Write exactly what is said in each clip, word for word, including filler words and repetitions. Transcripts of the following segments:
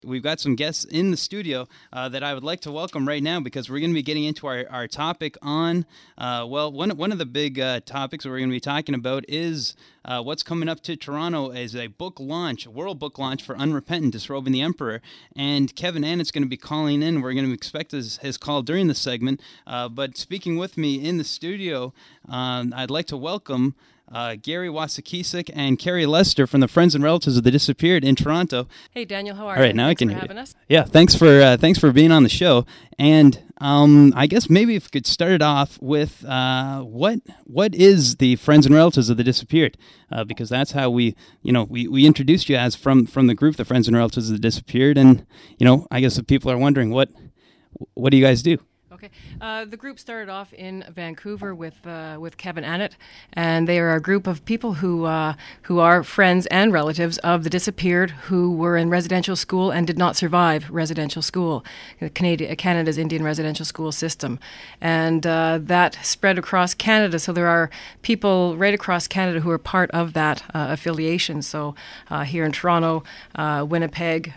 We've got some guests in the studio uh, that I would like to welcome right now because we're going to be getting into our, our topic on, uh, well, one, one of the big uh, topics we're going to be talking about is uh, what's coming up to Toronto as a book launch, a world book launch for Unrepentant, Disrobing the Emperor. And Kevin Annett's going to be calling in. We're going to expect his, his call during the segment. Uh, but speaking with me in the studio, um, I'd like to welcome Uh, Gary Wasakisik and Carrie Lester from the Friends and Relatives of the Disappeared in Toronto. Hey Daniel, how are you? All right, now thanks I can for hear having you. us. Yeah, thanks for uh, thanks for being on the show. And um, I guess maybe if we could start it off with uh, what what is the Friends and Relatives of the Disappeared? Uh, because that's how we you know we, we introduced you as from from the group, the Friends and Relatives of the Disappeared. And you know, I guess if people are wondering what what do you guys do? Okay, uh, the group started off in Vancouver with uh, with Kevin Annett, and they are a group of people who uh, who are friends and relatives of the disappeared who were in residential school and did not survive residential school, Canada, Canada's Indian residential school system, and uh, that spread across Canada. So there are people right across Canada who are part of that uh, affiliation. So uh, here in Toronto, uh, Winnipeg,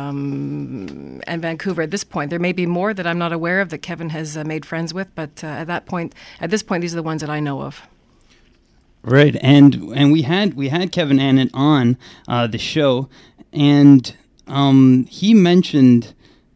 um, and Vancouver. At this point, there may be more that I'm not aware of that Kevin has uh, made friends with, but uh, at that point, at this point, these are the ones that I know of. Right, and and we had we had Kevin Annett on uh, the show, and um, he mentioned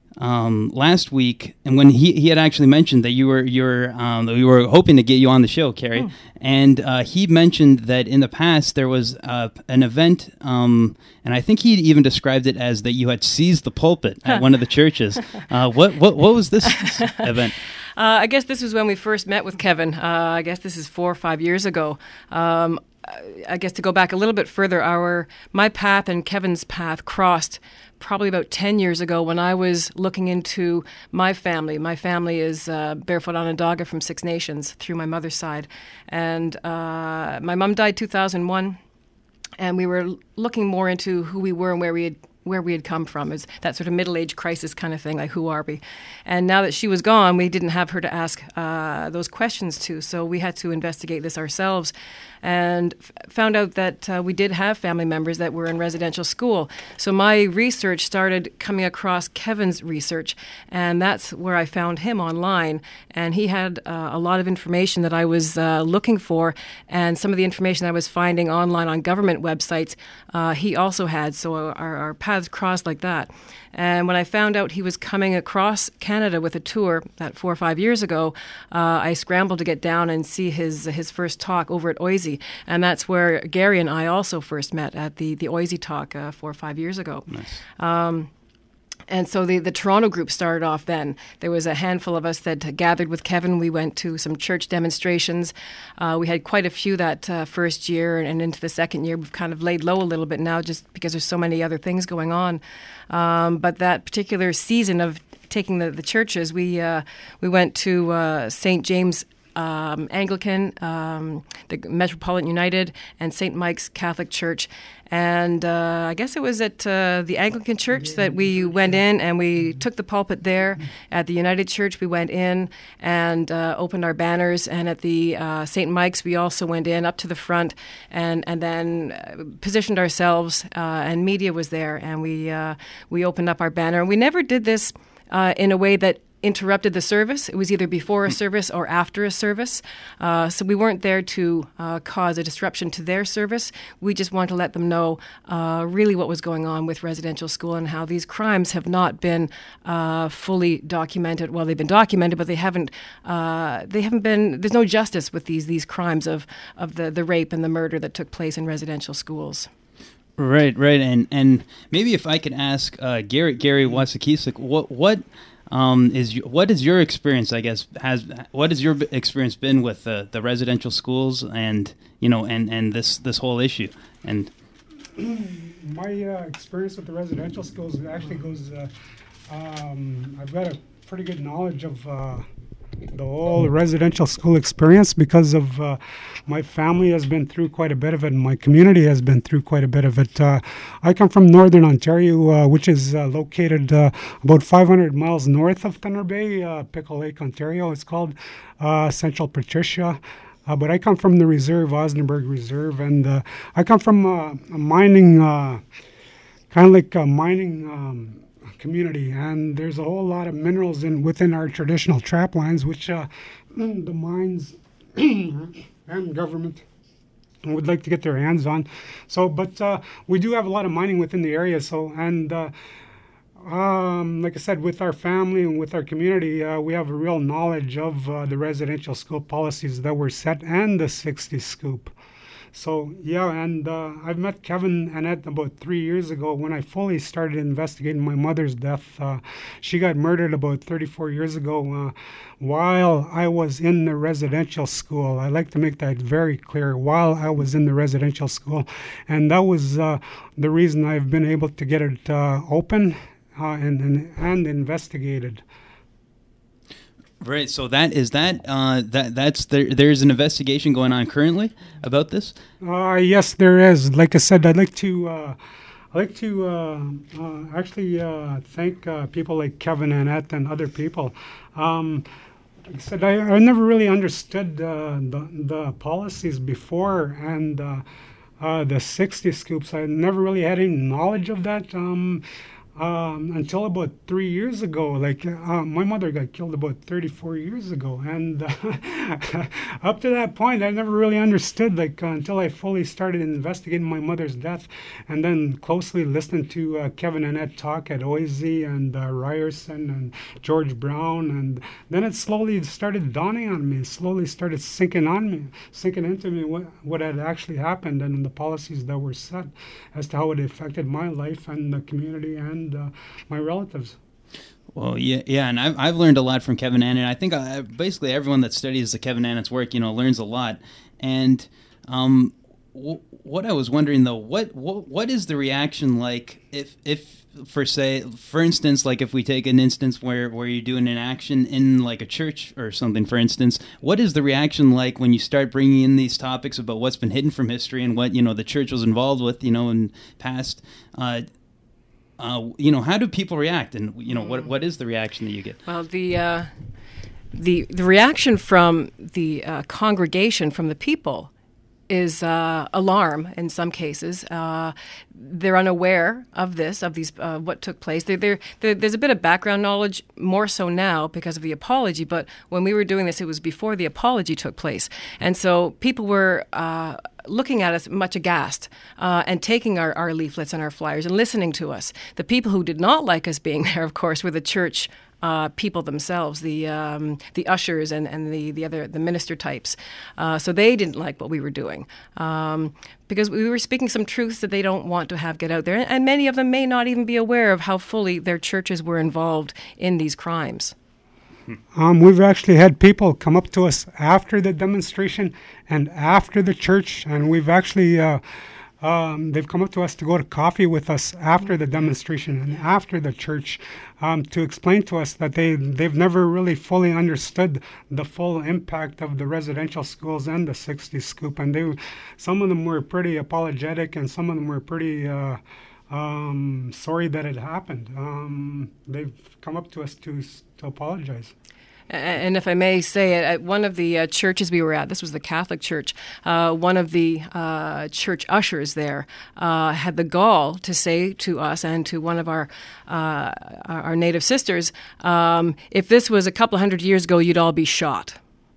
um, last week, and when he, he had actually mentioned that you were you were um, you were hoping to get you on the show, Carrie, oh. and uh, he mentioned that in the past there was uh, an event, um, and I think he even described it as that you had seized the pulpit at one of the churches. Uh, what what what was this event? Uh, I guess this was when we first met with Kevin. Uh, I guess this is four or five years ago. Um, I guess to go back a little bit further, our my path and Kevin's path crossed probably about ten years ago when I was looking into my family. My family is uh, Barefoot Onondaga from Six Nations through my mother's side. And uh, my mom died two thousand one, and we were looking more into who we were and where we had where we had come from, is that sort of middle-age crisis kind of thing, like who are we? And now that she was gone, we didn't have her to ask uh, those questions to, so we had to investigate this ourselves and f- found out that uh, we did have family members that were in residential school. So my research started coming across Kevin's research, and that's where I found him online, and he had uh, a lot of information that I was uh, looking for, and some of the information I was finding online on government websites, uh, he also had, so our, our paths crossed like that. And when I found out he was coming across Canada with a tour that four or five years ago, uh, I scrambled to get down and see his his first talk over at Oisey. And that's where Gary and I also first met, at the, the Oisey talk uh, four or five years ago. Nice. Um, And so the, the Toronto group started off then. There was a handful of us that gathered with Kevin. We went to some church demonstrations. Uh, we had quite a few that uh, first year, and, and into the second year we've kind of laid low a little bit now just because there's so many other things going on. Um, but that particular season of taking the, the churches, we, uh, we went to uh, Saint James Um, Anglican, um, the Metropolitan United, and Saint Mike's Catholic Church. And uh, I guess it was at uh, the Anglican Church that we went in and we took the pulpit there. At the United Church, we went in and uh, opened our banners. And at the uh, Saint Mike's, we also went in up to the front and, and then positioned ourselves, uh, and media was there. And we, uh, we opened up our banner. And we never did this uh, in a way that interrupted the service. It was either before a service or after a service. Uh, so we weren't there to uh, cause a disruption to their service. We just wanted to let them know uh, really what was going on with residential school and how these crimes have not been uh, fully documented. Well, they've been documented, but they haven't. Uh, they haven't been. There's no justice with these these crimes of of the the rape and the murder that took place in residential schools. Right, right, and and maybe if I could ask uh, Gary Gary Wasakisik, what what. Um, is you, what is your experience? I guess has what has your experience been with the, the residential schools and you know and, and this this whole issue? And my uh, experience with the residential schools actually goes. Uh, um, I've got a pretty good knowledge of uh, the whole residential school experience because of uh, my family has been through quite a bit of it, and my community has been through quite a bit of it. Uh, I come from Northern Ontario, uh, which is uh, located uh, about five hundred miles north of Thunder Bay, uh, Pickle Lake, Ontario. It's called uh, Central Patricia. Uh, but I come from the reserve, Osnaburg Reserve, and uh, I come from uh, a mining, uh, kind of like a mining um, community, and there's a whole lot of minerals in within our traditional trap lines, which uh, the mines and government would like to get their hands on. So, but uh, we do have a lot of mining within the area. So, and uh, um, like I said, with our family and with our community, uh, we have a real knowledge of uh, the residential school policies that were set and the sixties scoop. So, yeah, and uh, I've met Kevin Annette about three years ago when I fully started investigating my mother's death. Uh, she got murdered about thirty-four years ago uh, while I was in the residential school. I like to make that very clear, while I was in the residential school. And that was uh, the reason I've been able to get it uh, open uh, and, and, and investigated. Right. So that is that. Uh, that that's there. There's an investigation going on currently about this. Uh, yes, there is. Like I said, I'd like to. Uh, I'd like to uh, uh, actually uh, thank uh, people like Kevin Annette and other people. Um, like I said, I, I never really understood uh, the the policies before and uh, uh, the sixty scoops. I never really had any knowledge of that. Um, Um, until about three years ago. Like uh, my mother got killed about thirty-four years ago, and uh, up to that point, I never really understood. Like uh, until I fully started investigating my mother's death, and then closely listened to uh, Kevin Annette talk at Oisey and uh, Ryerson and George Brown, and then it slowly started dawning on me. Slowly started sinking on me, sinking into me what what had actually happened and the policies that were set as to how it affected my life and the community and Uh, my relatives. Well, yeah, yeah, and I've I've learned a lot from Kevin Annett. I think I, basically everyone that studies the Kevin Annett's work, you know, learns a lot. And um, w- what I was wondering though, what, what what is the reaction like if if for say for instance, like if we take an instance where where you're doing an action in like a church or something, for instance, what is the reaction like when you start bringing in these topics about what's been hidden from history and what, you know, the church was involved with, you know, in past. Uh, Uh, you know, how do people react, and you know, what what is the reaction that you get? Well, the uh, the the reaction from the uh, congregation, from the people, is uh, alarm in some cases. Uh, they're unaware of this, of these uh, what took place. They're, they're, they're, there's a bit of background knowledge, more so now because of the apology. But when we were doing this, it was before the apology took place, and so people were Uh, looking at us much aghast uh, and taking our, our leaflets and our flyers and listening to us. The people who did not like us being there, of course, were the church uh, people themselves, the um, the ushers and, and the, the other the minister types. Uh, so they didn't like what we were doing um, because we were speaking some truths that they don't want to have get out there. And many of them may not even be aware of how fully their churches were involved in these crimes. Um, we've actually had people come up to us after the demonstration and after the church, and we've actually uh, um, they've come up to us to go to coffee with us after the demonstration and after the church um, to explain to us that they they've never really fully understood the full impact of the residential schools and the sixties scoop, and they some of them were pretty apologetic and some of them were pretty. Uh, Um, sorry that it happened. Um, they've come up to us to to apologize. And if I may say, at one of the uh, churches we were at, this was the Catholic church, uh, one of the uh, church ushers there uh, had the gall to say to us and to one of our uh, our native sisters, um, if this was a couple of hundred years ago, you'd all be shot.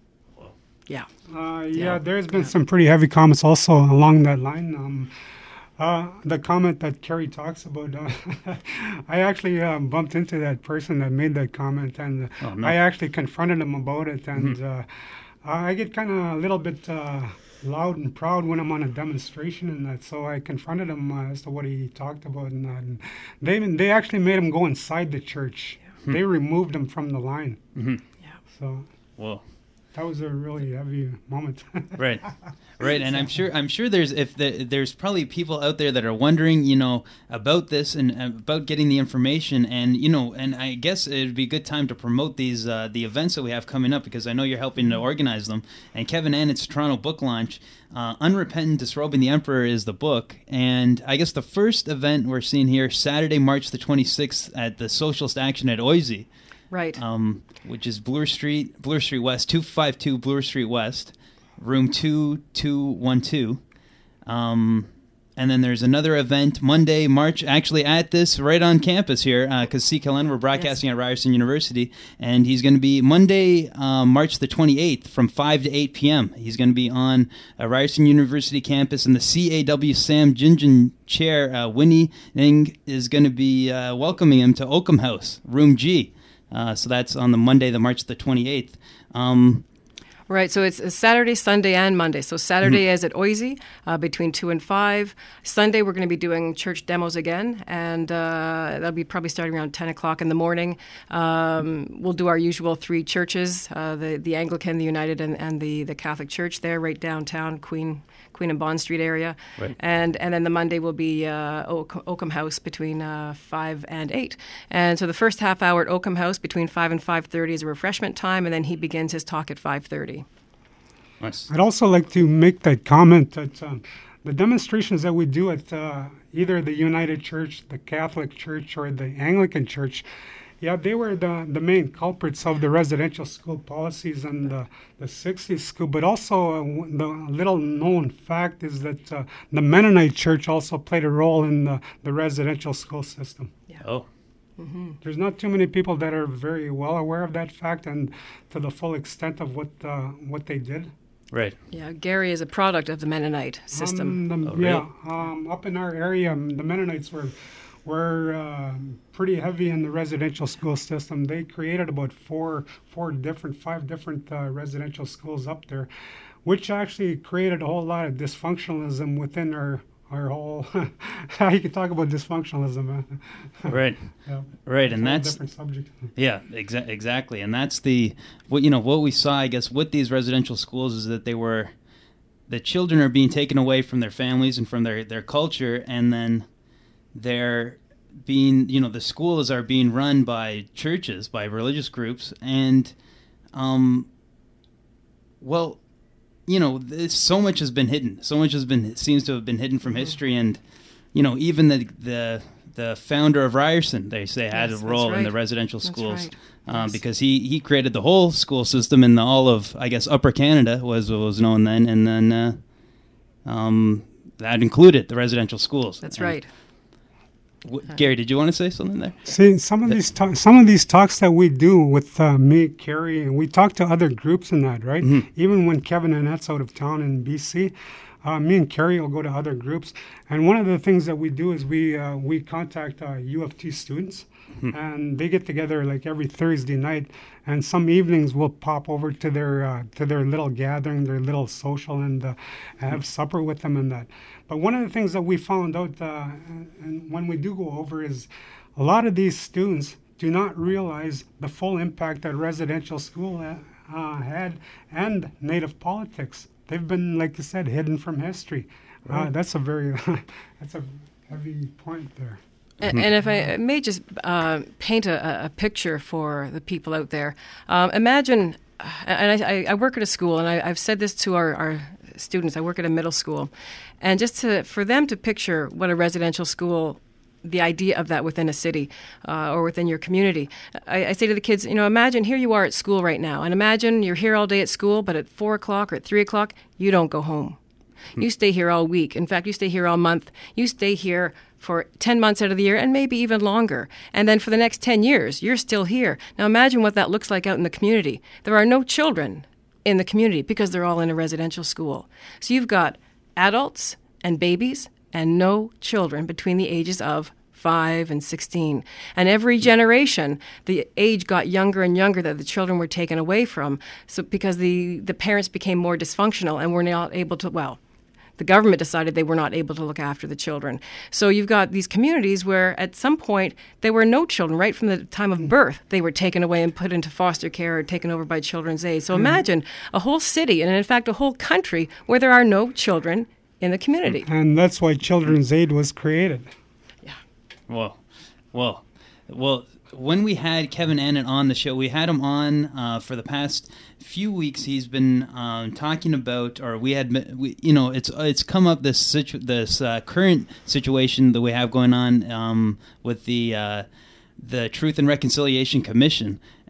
Yeah. Uh, yeah, yeah, there's been yeah. some pretty heavy comments also along that line. Um, Uh, the comment that Kerry talks about, uh, I actually um, bumped into that person that made that comment, and uh, oh, no. I actually confronted him about it, and mm-hmm. uh, I get kind of a little bit uh, loud and proud when I'm on a demonstration and that, so I confronted him uh, as to what he talked about, and, that, and they they actually made him go inside the church. Yeah. Mm-hmm. They removed him from the line. Mm-hmm. Yeah. So. Whoa. That was a really heavy moment. Right, right, and I'm sure I'm sure there's if the, there's probably people out there that are wondering, you know, about this and about getting the information, and you know, and I guess it'd be a good time to promote these uh, the events that we have coming up, because I know you're helping to organize them. And Kevin Annett's Toronto book launch, uh, Unrepentant Disrobing the Emperor, is the book, and I guess the first event we're seeing here, Saturday, March the twenty-sixth, at the Socialist Action at Oisey. Right. Um, which is Bloor Street, Bloor Street West, two fifty-two Bloor Street West, room two two one two. Um, and then there's another event Monday, March, actually at this, right on campus here, because uh, C K L N, we're broadcasting yes. at Ryerson University, and he's going to be Monday, um, March the twenty-eighth, from five to eight p.m. He's going to be on uh, Ryerson University campus, and the C A W Sam Gingen chair, uh, Winnie Ning, is going to be uh, welcoming him to Oakham House, Room G. Uh, so that's on the Monday, the March the twenty-eighth. Um, Right, so it's Saturday, Sunday, and Monday. So Saturday mm-hmm. is at Oisey uh, between two and five. Sunday, we're going to be doing church demos again, and uh, that'll be probably starting around ten o'clock in the morning. Um, we'll do our usual three churches, uh, the, the Anglican, the United, and, and the, the Catholic Church there, right downtown, Queen Queen and Bond Street area. Right. And and then the Monday will be uh, Oak, Oakham House between uh, five and eight. And so the first half hour at Oakham House between five and five thirty is a refreshment time, and then he begins his talk at five thirty. Nice. I'd also like to make that comment that um, the demonstrations that we do at uh, either the United Church, the Catholic Church, or the Anglican Church, yeah, they were the, the main culprits of the residential school policies in the, the sixties school. But also, uh, the little known fact is that uh, the Mennonite Church also played a role in the, the residential school system. Yeah. Oh. Mm-hmm. There's not too many people that are very well aware of that fact and to the full extent of what uh, what they did. Right. Yeah, Gary is a product of the Mennonite system. Um, the, oh, yeah, really? um, up in our area, um, the Mennonites were were uh, pretty heavy in the residential school system. They created about four, four different, five different uh, residential schools up there, which actually created a whole lot of dysfunctionalism within our our whole. You can talk about dysfunctionalism. Right. Yeah. Right, It's and a that's different subject. yeah, exa- exactly, and that's the what you know what we saw, I guess, with these residential schools is that they were the children are being taken away from their families and from their their culture, and then they're being you know the schools are being run by churches, by religious groups, and um, well. You know, this, so much has been hidden. So much has been seems to have been hidden from history, and you know, even the the the founder of Ryerson, they say, had Yes, a role right. in the residential That's schools right. um, Yes. because he, he created the whole school system in the, all of I guess Upper Canada was what was known then, and then uh, um, that included the residential schools. That's And, right. w- Gary, did you want to say something there? See, some of these ta- some of these talks that we do with uh, me, Carrie, and we talk to other groups in that, right? Mhm. Even when Kevin Annette's out of town in B C, uh, me and Carrie will go to other groups. And one of the things that we do is we uh, we contact uh, U of T students, Mhm. and they get together like every Thursday night. And some evenings we'll pop over to their uh, to their little gathering, their little social, and uh, have supper with them and that. But one of the things that we found out, uh, and when we do go over, is a lot of these students do not realize the full impact that residential school uh, uh, had and Native politics. They've been, like you said, hidden from history. Right. Uh, that's a very that's a heavy point there. And, and if I may just uh, paint a, a picture for the people out there, um, imagine, and I, I work at a school, and I, I've said this to our, our students. I work at a middle school, and just to for them to picture what a residential school, the idea of that within a city uh, or within your community. I, I say to the kids, you know, imagine here you are at school right now, and imagine you're here all day at school, but at four o'clock or at three o'clock, you don't go home. Hmm. You stay here all week. In fact, you stay here all month. You stay here for ten months out of the year and maybe even longer. And then for the next ten years, you're still here. Now imagine what that looks like out in the community. There are no children in the community because they're all in a residential school. So you've got adults and babies and no children between the ages of five and sixteen. And every generation, the age got younger and younger that the children were taken away from. So because the, the parents became more dysfunctional and were not able to, well, the government decided they were not able to look after the children. So you've got these communities where at some point there were no children. Right from the time of birth, they were taken away and put into foster care or taken over by Children's Aid. So imagine a whole city, and in fact a whole country, where there are no children in the community. And that's why Children's Aid was created. Yeah. Well, well, well. When we had Kevin Annett on the show, we had him on uh, for the past few weeks. He's been um, talking about, or we had, we, you know, it's it's come up this situ- this uh, current situation that we have going on um, with the uh, the Truth and Reconciliation Commission,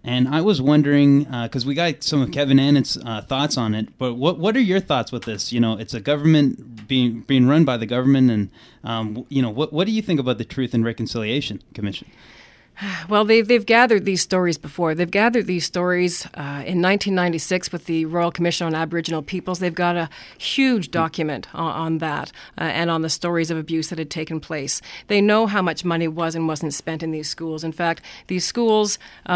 And I was wondering, because uh, we got some of Kevin Annet's uh, thoughts on it, but what what are your thoughts with this? You know, it's a government being being run by the government, and um, you know, what what do you think about the Truth and Reconciliation Commission? Well, they've, they've gathered these stories before. They've gathered these stories uh, in nineteen ninety-six with the Royal Commission on Aboriginal Peoples. They've got a huge document on, on that uh, and on the stories of abuse that had taken place. They know how much money was and wasn't spent in these schools. In fact, these schools,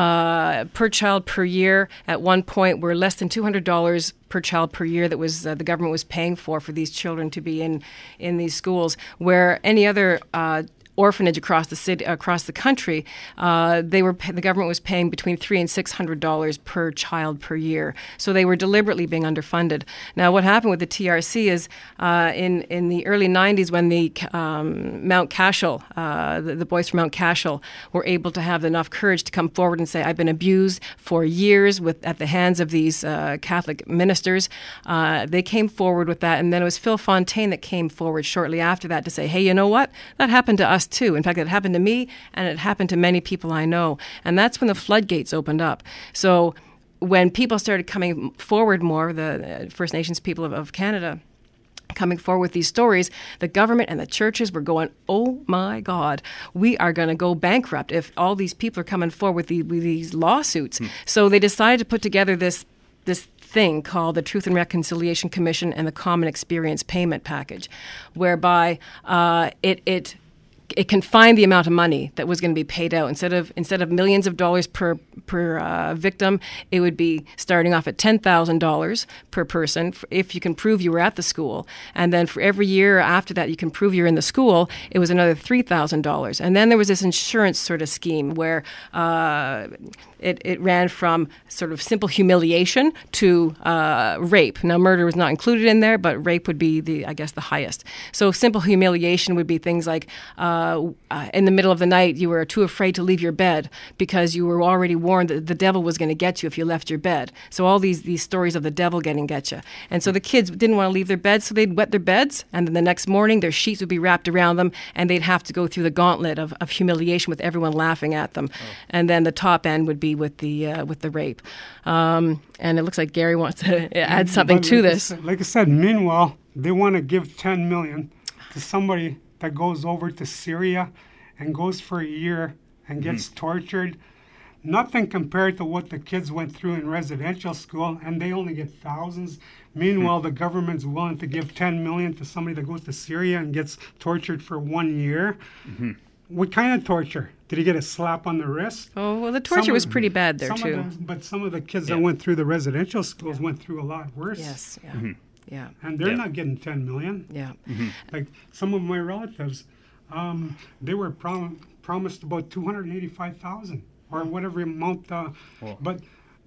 uh, per child per year, at one point were less than two hundred dollars per child per year that was uh, the government was paying for for these children to be in, in these schools, where any other uh, orphanage across the city, across the country, uh, they were the government was paying between three and six hundred dollars per child per year. So they were deliberately being underfunded. Now, what happened with the T R C is uh, in in the early nineties, when the um, Mount Cashel, uh, the, the boys from Mount Cashel, were able to have enough courage to come forward and say, "I've been abused for years with at the hands of these uh, Catholic ministers." Uh, they came forward with that, and then it was Phil Fontaine that came forward shortly after that to say, "Hey, you know what? That happened to us too. In fact, it happened to me, and it happened to many people I know." And that's when the floodgates opened up. So when people started coming forward more, the First Nations people of, of Canada coming forward with these stories, the government and the churches were going, "Oh my God, we are going to go bankrupt if all these people are coming forward with, the, with these lawsuits." Hmm. So they decided to put together this this thing called the Truth and Reconciliation Commission and the Common Experience Payment Package, whereby uh, it it it confined the amount of money that was going to be paid out. Instead of instead of millions of dollars per per uh, victim, it would be starting off at ten thousand dollars per person if you can prove you were at the school. And then for every year after that you can prove you're in the school, it was another three thousand dollars. And then there was this insurance sort of scheme where uh, it, it ran from sort of simple humiliation to uh, rape. Now, murder was not included in there, but rape would be, the I guess, the highest. So simple humiliation would be things like uh, uh, in the middle of the night, you were too afraid to leave your bed because you were already warned that the devil was going to get you if you left your bed. So all these, these stories of the devil getting get you. And so the kids didn't want to leave their beds, so they'd wet their beds, and then the next morning their sheets would be wrapped around them, and they'd have to go through the gauntlet of, of humiliation with everyone laughing at them. Oh. And then the top end would be with the uh, with the rape. Um, and it looks like Gary wants to add something but to like this. I said, like I said, meanwhile, they want to give ten million dollars to somebody that goes over to Syria and goes for a year and gets mm-hmm. tortured. Nothing compared to what the kids went through in residential school, and they only get thousands. Meanwhile, mm-hmm. the government's willing to give ten million dollars to somebody that goes to Syria and gets tortured for one year. Mm-hmm. What kind of torture? Did he get a slap on the wrist? Oh, well, the torture some was pretty bad there, too. The, but some of the kids yeah. that went through the residential schools yeah. went through a lot worse. Yes, yeah. Mm-hmm. Yeah. And they're yeah. not getting ten million Yeah. dollars. Mm-hmm. Like some of my relatives, um, they were prom- promised about two hundred eighty-five thousand dollars or whatever amount. Uh, oh. But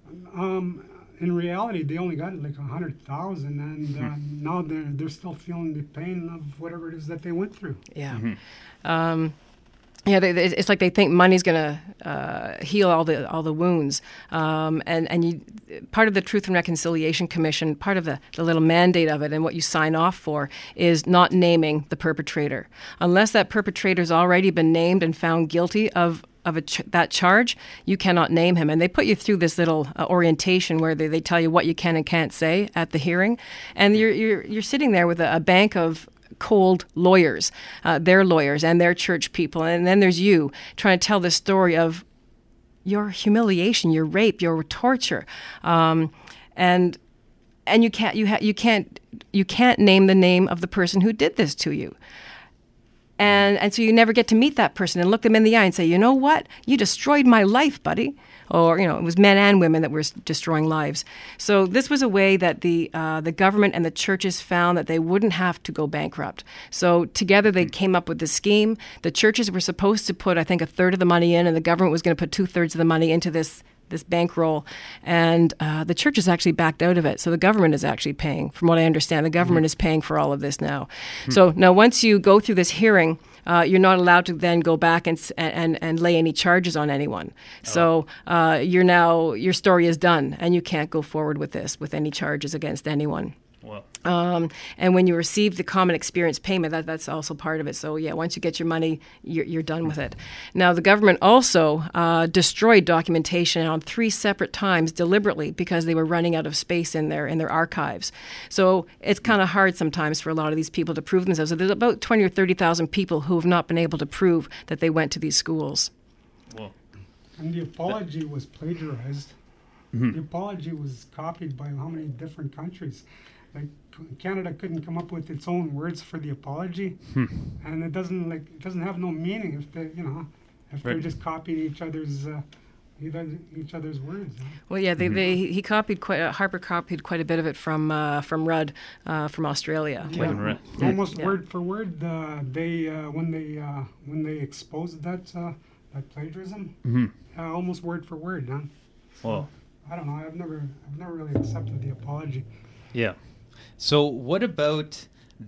um, in reality, they only got like one hundred thousand dollars, and uh, mm-hmm. now they're, they're still feeling the pain of whatever it is that they went through. Yeah. Mm-hmm. Um, Yeah, they, it's like they think money's going to uh, heal all the all the wounds, um, and and you, part of the Truth and Reconciliation Commission, part of the, the little mandate of it, and what you sign off for is not naming the perpetrator, unless that perpetrator's already been named and found guilty of. Of a ch- that charge, you cannot name him. And they put you through this little uh, orientation where they, they tell you what you can and can't say at the hearing, and you're you're you're sitting there with a, a bank of cold lawyers, uh, their lawyers and their church people, and then there's you trying to tell the story of your humiliation, your rape, your torture, um, and and you can't you ha- you can't you can't name the name of the person who did this to you. And and so you never get to meet that person and look them in the eye and say, you know what? You destroyed my life, buddy. Or, you know, it was men and women that were destroying lives. So this was a way that the uh, the government and the churches found that they wouldn't have to go bankrupt. So together they came up with this scheme. The churches were supposed to put, I think, a third of the money in, and the government was going to put two-thirds of the money into this this bankroll, and uh, the church has actually backed out of it. So the government is actually paying. From what I understand, the government mm-hmm. is paying for all of this now. Mm-hmm. So now once you go through this hearing, uh, you're not allowed to then go back and and, and lay any charges on anyone. Oh. So uh, you're now, your story is done, and you can't go forward with this, with any charges against anyone. Wow. Um, and when you receive the common experience payment, that, that's also part of it. So, yeah, once you get your money, you're, you're done with it. Now, the government also uh, destroyed documentation on three separate times deliberately because they were running out of space in their in their archives. So it's kind of hard sometimes for a lot of these people to prove themselves. So there's about twenty or thirty thousand people who have not been able to prove that they went to these schools. Whoa. And the apology was plagiarized. Mm-hmm. The apology was copied by how many different countries? Like Canada couldn't come up with its own words for the apology, hmm. and it doesn't like it doesn't have no meaning if they you know if right. they're just copying each other's uh, each other's words. Huh? Well, yeah, they, mm-hmm. they he copied quite uh, Harper copied quite a bit of it from uh, from Rudd uh, from Australia. Yeah, when, almost yeah. word for word. Uh, they uh, when they uh, when they exposed that uh, that plagiarism, mm-hmm. uh, almost word for word. Huh? So, well, I don't know. I've never I've never really accepted the apology. Yeah. So what about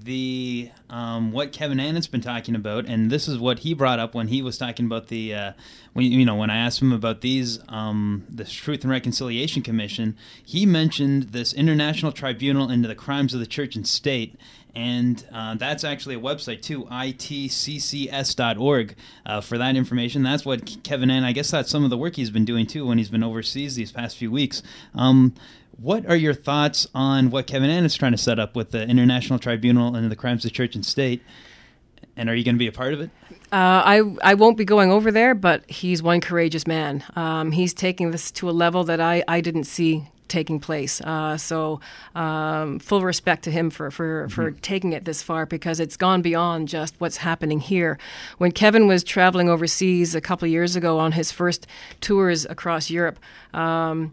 the um, what Kevin Annan's been talking about, and this is what he brought up when he was talking about the uh, when you know when I asked him about these um, this Truth and Reconciliation Commission, he mentioned this International Tribunal into the Crimes of the Church and State. And uh, that's actually a website, too, I T C C S dot org, uh, for that information. That's what Kevin Annan, I guess that's some of the work he's been doing, too, when he's been overseas these past few weeks. Um, what are your thoughts on what Kevin Annan is trying to set up with the International Tribunal into the Crimes of Church and State? And are you going to be a part of it? Uh, I I won't be going over there, but he's one courageous man. Um, he's taking this to a level that I, I didn't see taking place. Uh, so um, full respect to him for, for, mm-hmm. for taking it this far, because it's gone beyond just what's happening here. When Kevin was traveling overseas a couple of years ago on his first tours across Europe, um,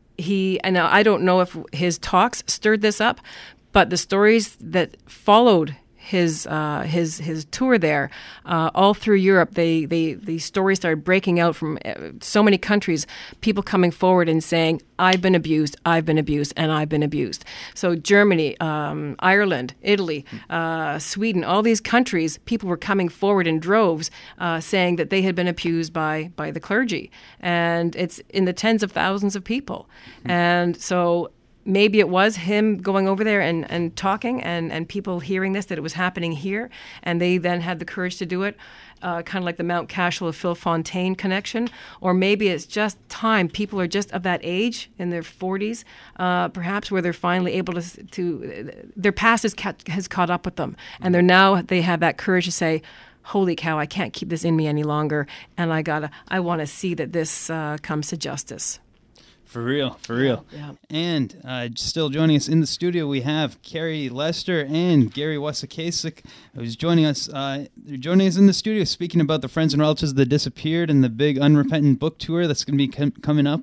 he, and I don't know if his talks stirred this up, but the stories that followed his uh, his his tour there, uh, all through Europe, they they the stories started breaking out from so many countries. People coming forward and saying, "I've been abused, I've been abused, and I've been abused." So Germany, um, Ireland, Italy, uh, Sweden, all these countries, people were coming forward in droves, uh, saying that they had been abused by by the clergy, and it's in the tens of thousands of people, mm-hmm. and so. Maybe it was him going over there and, and talking and, and people hearing this, that it was happening here, and they then had the courage to do it, uh, kind of like the Mount Cashel of Phil Fontaine connection. Or maybe it's just time. People are just of that age, in their forties, uh, perhaps, where they're finally able to, to their past has, ca- has caught up with them, and they're now, they have that courage to say, holy cow, I can't keep this in me any longer, and I gotta, I want to see that this uh, comes to justice. For real, for real. Yeah. And uh, still joining us in the studio, we have Carrie Lester and Gary Wasakasik, who's joining us. Uh, they're joining us in the studio, speaking about the Friends and Relatives That Disappeared and the big Unrepentant book tour that's going to be com- coming up.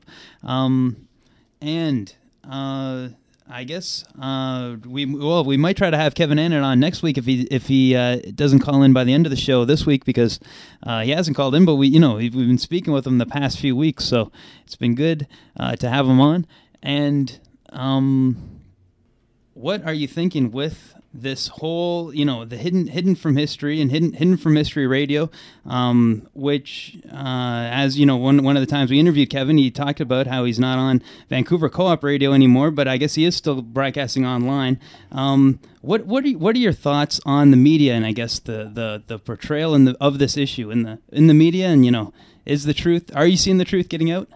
Um, and uh, I guess uh, we well we might try to have Kevin Annan on next week if he if he uh, doesn't call in by the end of the show this week, because uh, he hasn't called in. But we you know we've been speaking with him the past few weeks, so it's been good uh, to have him on. And um, what are you thinking with this whole, you know, the hidden hidden from history and hidden hidden from history radio, um, which, uh, as you know, one one of the times we interviewed Kevin, he talked about how he's not on Vancouver Co-op Radio anymore, but I guess he is still broadcasting online. Um, what what are what are your thoughts on the media and I guess the the, the portrayal in the, of this issue in the in the media, and you know, is the truth? Are you seeing the truth getting out?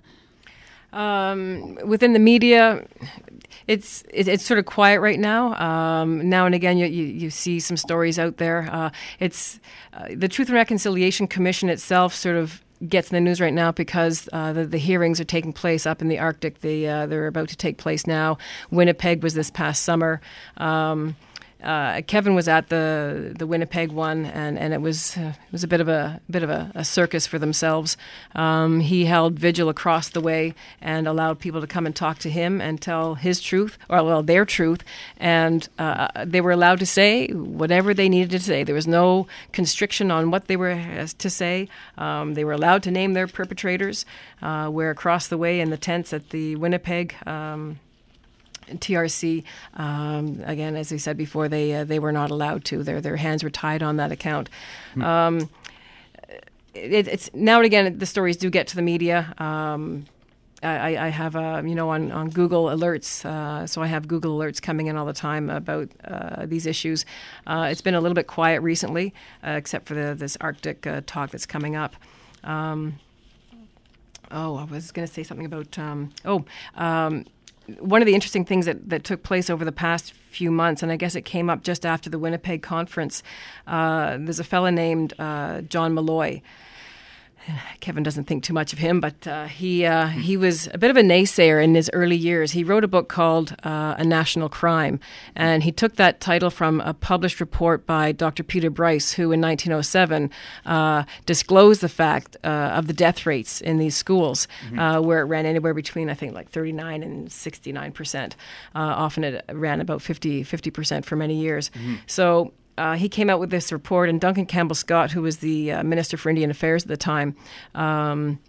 Um, within the media, it's it, it's sort of quiet right now. Um, now and again, you, you, you see some stories out there. Uh, it's uh, the Truth and Reconciliation Commission itself sort of gets in the news right now because uh, the, the hearings are taking place up in the Arctic. They, uh, they're about to take place now. Winnipeg was this past summer. Um, Uh, Kevin was at the, the Winnipeg one, and, and it was uh, it was a bit of a bit of a, a circus for themselves. Um, he held vigil across the way and allowed people to come and talk to him and tell his truth, or well, their truth, and uh, they were allowed to say whatever they needed to say. There was no constriction on what they were to say. Um, they were allowed to name their perpetrators. Uh, where across the way in the tents at the Winnipeg Um, T R C, um, again, as we said before, they uh, they were not allowed to. Their their hands were tied on that account. Mm. Um, it, it's now and again the stories do get to the media. Um, I, I have a, you know, on, on Google Alerts, uh, so I have Google Alerts coming in all the time about uh, these issues. Uh, it's been a little bit quiet recently, uh, except for the, this Arctic uh, talk that's coming up. Um, oh, I was going to say something about, um, oh, um, one of the interesting things that, that took place over the past few months, and I guess it came up just after the Winnipeg conference, uh, there's a fella named uh, John Malloy. Kevin doesn't think too much of him, but uh, he uh, he was a bit of a naysayer in his early years. He wrote a book called uh, A National Crime, and he took that title from a published report by Doctor Peter Bryce, who in nineteen oh seven uh, disclosed the fact uh, of the death rates in these schools, mm-hmm. uh, where it ran anywhere between, I think, like thirty-nine and sixty-nine percent. Uh, often it ran about fifty percent for many years. Mm-hmm. So Uh, he came out with this report, and Duncan Campbell Scott, who was the uh, Minister for Indian Affairs at the time, um,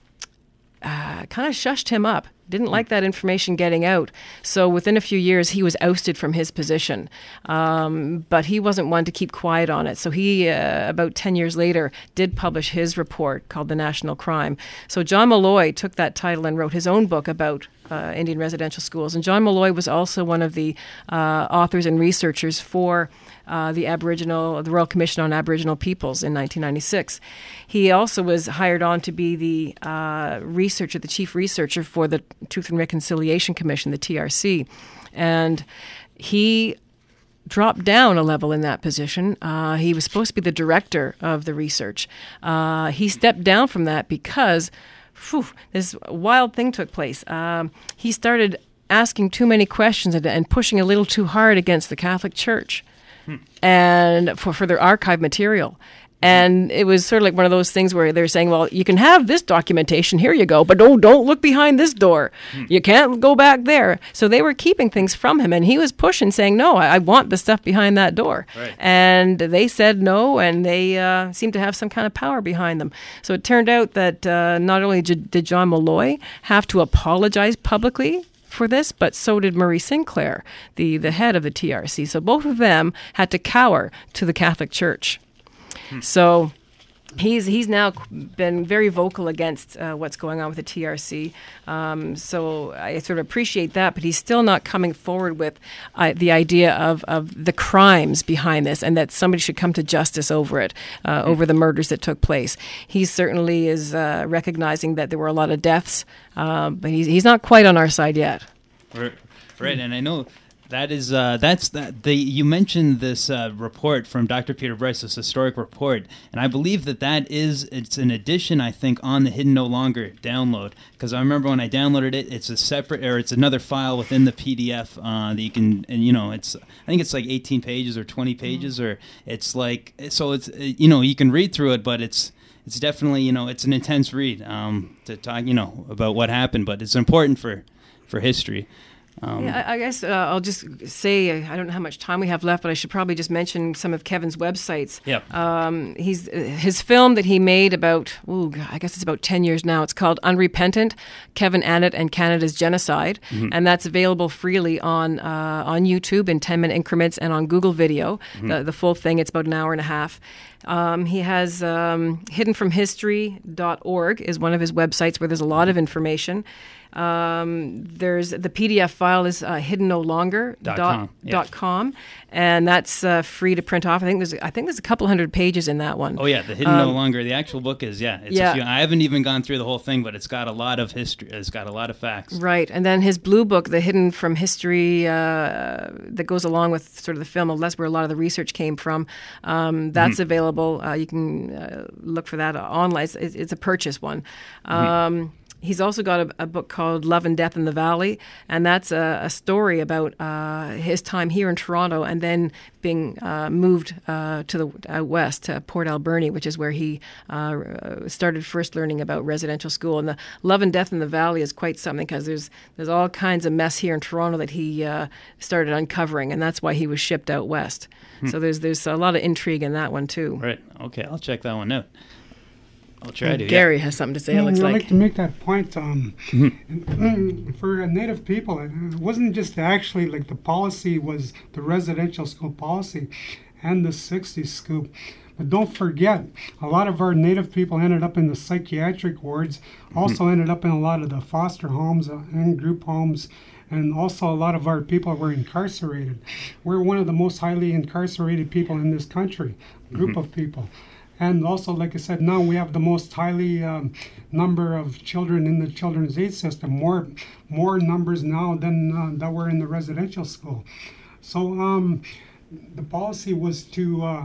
uh, kind of shushed him up. Didn't like that information getting out. So within a few years, he was ousted from his position. Um, but he wasn't one to keep quiet on it. So he, uh, about ten years later, did publish his report called The National Crime. So John Malloy took that title and wrote his own book about uh, Indian residential schools. And John Malloy was also one of the uh, authors and researchers for Uh, the Aboriginal, the Royal Commission on Aboriginal Peoples in nineteen ninety-six. He also was hired on to be the uh, researcher, the chief researcher for the Truth and Reconciliation Commission, the T R C. And he dropped down a level in that position. Uh, he was supposed to be the director of the research. Uh, he stepped down from that because whew, this wild thing took place. Um, he started asking too many questions and, and pushing a little too hard against the Catholic Church. And for, for their archive material. And it was sort of like one of those things where they're saying, well, you can have this documentation, here you go, but don't, don't look behind this door. Hmm. You can't go back there. So they were keeping things from him, and he was pushing, saying, no, I, I want the stuff behind that door. Right. And they said no, and they uh, seemed to have some kind of power behind them. So it turned out that uh, not only did, did John Malloy have to apologize publicly for this, but so did Murray Sinclair, the, the head of the T R C. So both of them had to cower to the Catholic Church. Hmm. So he's he's now been very vocal against uh, what's going on with the T R C. Um, so I sort of appreciate that, but he's still not coming forward with uh, the idea of, of the crimes behind this and that somebody should come to justice over it, uh, hmm. over the murders that took place. He certainly is uh, recognizing that there were a lot of deaths, uh, but he's, he's not quite on our side yet. Right, right. And I know that is uh, that's that. The you mentioned this uh, report from Doctor Peter Bryce, this historic report, and I believe that that is it's an addition, I think, on the Hidden No Longer download. Because I remember when I downloaded it, it's a separate or it's another file within the P D F uh, that you can, and you know, it's I think it's like eighteen pages or twenty pages, mm-hmm. or it's like so it's you know you can read through it, but it's. It's definitely, you know, it's an intense read um, to talk, you know, about what happened, but it's important for, for history. Um, yeah, I, I guess uh, I'll just say, I don't know how much time we have left, but I should probably just mention some of Kevin's websites. Yeah. Um, he's his film that he made about, ooh, I guess it's about ten years now. It's called Unrepentant, Kevin Annett and Canada's Genocide, mm-hmm. and that's available freely on uh, on YouTube in ten-minute increments and on Google Video. Mm-hmm. The, the full thing, it's about an hour and a half. Um, he has um, hidden from history dot org is one of his websites where there's a lot of information. Um, there's the P D F file is uh, hidden no longer dot com, yeah. dot com, and that's uh, free to print off. I think there's I think there's a couple hundred pages in that one. Oh yeah, the Hidden um, No Longer. The actual book is yeah. It's yeah. A few, I haven't even gone through the whole thing, but it's got a lot of history. It's got a lot of facts. Right, and then his blue book, the Hidden from History, uh, that goes along with sort of the film. That's where a lot of the research came from. Um, that's mm-hmm. available. Uh, you can uh, look for that online. It's, it's a purchase one. Um, mm-hmm. He's also got a, a book called Love and Death in the Valley, and that's a, a story about uh, his time here in Toronto and then being uh, moved uh, to the out west to Port Alberni, which is where he uh, started first learning about residential school. And the Love and Death in the Valley is quite something because there's there's all kinds of mess here in Toronto that he uh, started uncovering, and that's why he was shipped out west. Hmm. So there's there's a lot of intrigue in that one too. Right. Okay, I'll check that one out. I'll try to. Gary yeah. has something to say. Well, it looks I'd like. like to make that point. Um, mm-hmm. For Native people, it wasn't just actually like the policy was the residential school policy and the sixties scoop, But don't forget, a lot of our native people ended up in the psychiatric wards, also mm-hmm. ended up in a lot of the foster homes uh, and group homes, and also a lot of our people were incarcerated. We're one of the most highly incarcerated people in this country, group mm-hmm. of people. And also, like I said, now we have the most highly um, number of children in the children's aid system, more more numbers now than uh, that were in the residential school. So um, the policy was to, uh,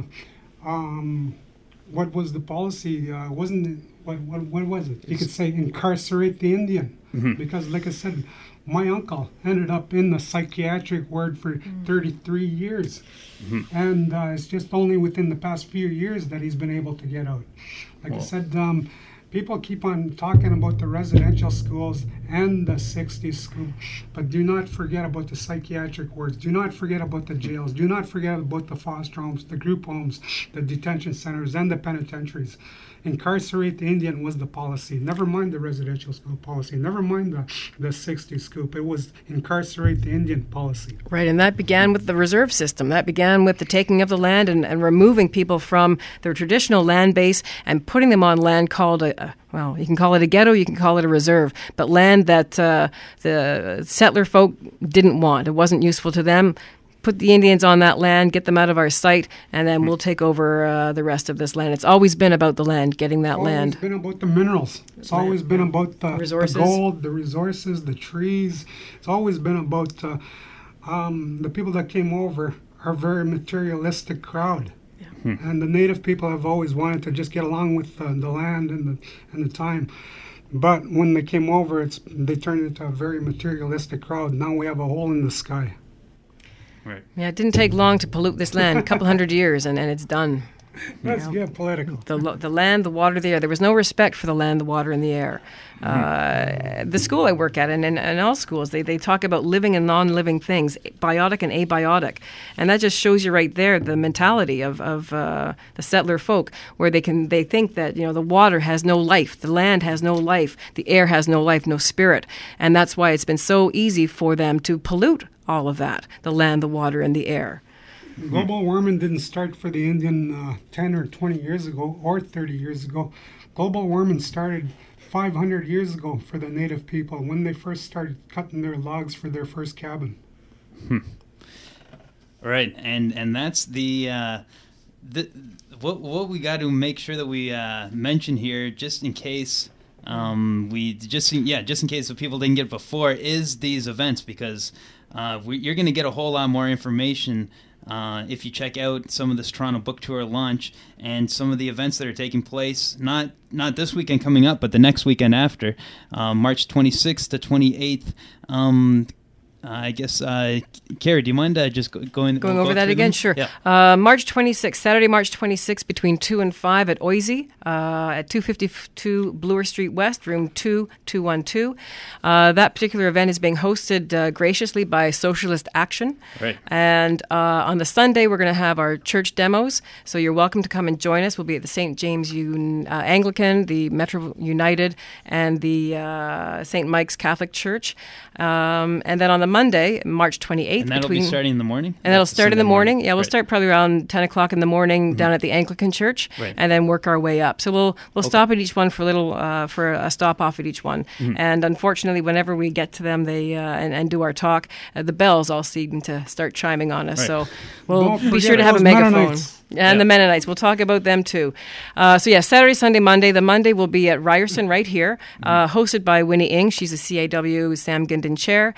um, what was the policy? Uh, wasn't it, what, what, what was it? You could say incarcerate the Indian. Mm-hmm. Because like I said, my uncle ended up in the psychiatric ward for thirty-three years. Mm-hmm. And uh, it's just only within the past few years that he's been able to get out. Like well. I said, um, people keep on talking about the residential schools and the sixties school, but do not forget about the psychiatric wards. Do not forget about the jails. Do not forget about the foster homes, the group homes, the detention centers, and the penitentiaries. Incarcerate the Indian was the policy. Never mind the residential school policy. Never mind the, the sixties scoop. It was incarcerate the Indian policy. Right, and that began with the reserve system. That began with the taking of the land and, and removing people from their traditional land base and putting them on land called a, a well, you can call it a ghetto, you can call it a reserve, but land that uh, the settler folk didn't want. It wasn't useful to them. Put the Indians on that land, get them out of our sight, and then we'll take over uh, the rest of this land. It's always been about the land, getting that it's land. It's always been about the minerals. It's land. always been about the, resources. the gold, the resources, the trees. It's always been about uh, um, the people that came over are a very materialistic crowd. Yeah. Hmm. And the native people have always wanted to just get along with uh, the land and the, and the time. But when they came over, it's they turned into a very materialistic crowd. Now we have a hole in the sky. Right. Yeah, it didn't take long to pollute this land, a couple hundred years, and, and it's done. Let's get political. The, the land, the water, the air. There was no respect for the land, the water, and the air. Uh, the school I work at, and in all schools, they, they talk about living and non-living things, biotic and abiotic. And that just shows you right there the mentality of, of uh, the settler folk, where they can they think that, you know, the water has no life, the land has no life, the air has no life, no spirit. And that's why it's been so easy for them to pollute all of that, the land, the water, and the air. Global warming didn't start for the Indian uh, ten or twenty years ago or thirty years ago. Global warming started five hundred years ago for the native people when they first started cutting their logs for their first cabin. Hmm. Right, and and that's the, uh, the what what we got to make sure that we uh, mention here, just in case um, we just yeah just in case the people didn't get it before, is these events, because uh, we, you're going to get a whole lot more information Uh, if you check out some of this Toronto Book Tour launch and some of the events that are taking place, not not this weekend coming up, but the next weekend after, uh, March twenty-sixth to twenty-eighth. Um, I guess, uh, Carrie, do you mind uh, just go, going going we'll over go that again? them? Sure. Yeah. Uh, March twenty-sixth, Saturday, March twenty-sixth, between two and five at Oisey, uh, at two fifty-two Bloor Street West, room two two one two. Uh, that particular event is being hosted uh, graciously by Socialist Action. Right. And uh, on the Sunday, we're going to have our church demos, so you're welcome to come and join us. We'll be at the Saint James Un- uh, Anglican, the Metro United, and the uh, Saint Mike's Catholic Church. Um, and then on the Monday, March twenty-eighth. And that'll between, be starting in the morning? And that'll start Sunday in the morning. morning. Yeah, we'll right. start probably around ten o'clock in the morning mm-hmm. down at the Anglican Church, right. and then work our way up. So we'll we'll okay. stop at each one for a little, uh, for a stop off at each one. Mm-hmm. And unfortunately, whenever we get to them they uh, and, and do our talk, uh, the bells all seem to start chiming on us. Right. So we'll Don't be sure to have a megaphone. Mennonites. And yeah. the Mennonites. We'll talk about them too. Uh, so yeah, Saturday, Sunday, Monday. The Monday will be at Ryerson right here, uh, hosted by Winnie Ing. She's a C A W Sam Gindin chair.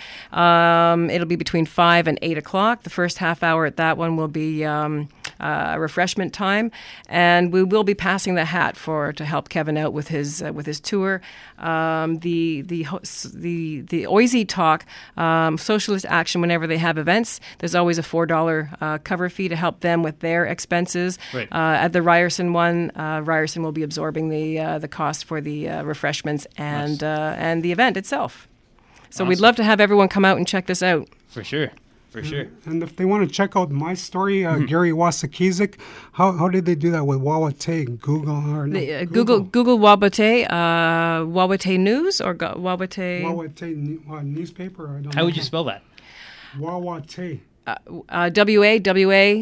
Um, it'll be between five and eight o'clock. The first half hour at that one will be um, uh, refreshment time, and we will be passing the hat for to help Kevin out with his uh, with his tour. Um, the the the the Oisey talk, um, Socialist Action. Whenever they have events, there's always a four dollar uh, cover fee to help them with their expenses. Right. Uh, at the Ryerson one, uh, Ryerson will be absorbing the uh, the cost for the uh, refreshments and nice. uh, and the event itself. So awesome. We'd love to have everyone come out and check this out. For sure. For sure. And if they want to check out my story, uh, mm-hmm. Gary Wasikisik, how how did they do that with Wawate? Google or no, the, uh, Google Google Wawate, uh, Wawate News or Go- Wawate Wawate uh, newspaper. Or I don't how know. would you spell that? Wawate. Uh, uh, W A W A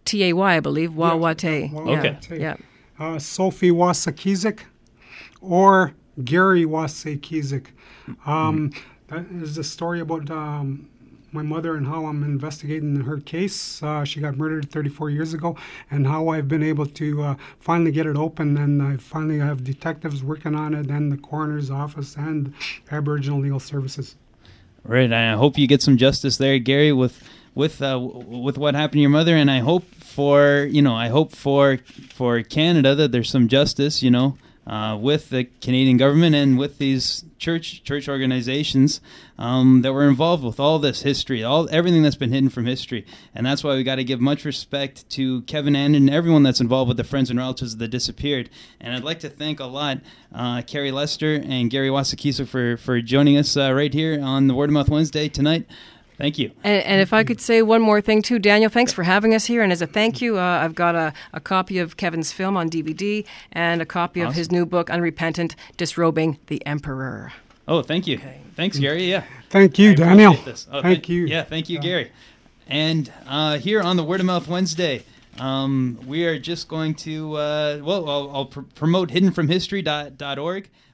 T A Y, I believe, Wawate. Yeah, Yeah, Okay. yeah. Uh, Sophie Wasakizik or Gary Wasakizik. Um, that is the story about um, my mother and how I'm investigating her case. Uh, she got murdered thirty-four years ago, and how I've been able to uh, finally get it open, and I finally have detectives working on it, and the coroner's office, and Aboriginal Legal Services. Right. I hope you get some justice there, Gary, with with uh, with what happened to your mother, and I hope for you know I hope for for Canada that there's some justice, you know, uh, with the Canadian government and with these church church organizations um, that were involved with all this history, all everything that's been hidden from history, and that's why we got to give much respect to Kevin Andon and everyone that's involved with the friends and relatives of the disappeared. And I'd like to thank a lot uh, Carrie Lester and Gary Wasakizik for for joining us uh, right here on the Word of Mouth Wednesday tonight. Thank you. And, and if I could say one more thing, too, Daniel, thanks for having us here. And as a thank you, uh, I've got a, a copy of Kevin's film on D V D and a copy Awesome. of his new book, Unrepentant, Disrobing the Emperor. Oh, thank you. Okay. Thanks, Gary. Yeah. Thank you, I Daniel. appreciate this. Oh, Thank you. Yeah, thank you, Gary. And uh, here on the Word of Mouth Wednesday, um, we are just going to, uh, well, I'll, I'll pr- promote hidden from history dot org.